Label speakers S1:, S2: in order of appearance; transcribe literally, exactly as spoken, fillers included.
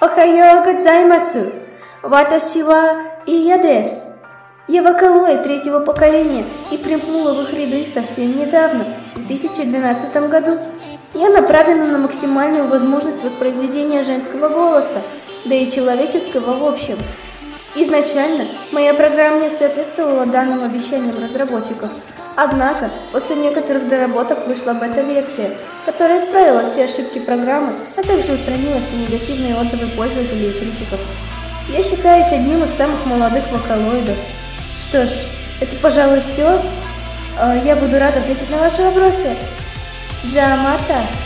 S1: Охайо годзаймасу. Ваташи ва Ия десу. Я вокалоид третьего поколения и примкнула в их ряды совсем недавно, в две тысячи двенадцатом году. Я направлена на максимальную возможность воспроизведения женского голоса, да и человеческого в общем. Изначально моя программа не соответствовала данным обещаниям разработчиков, однако после некоторых доработок вышла бета-версия, которая исправила все ошибки программы, а также устранила все негативные отзывы пользователей и критиков. Я считаюсь одним из самых молодых вокалоидов. Что ж, это, пожалуй, все. Я буду рада ответить на ваши вопросы. Джамата.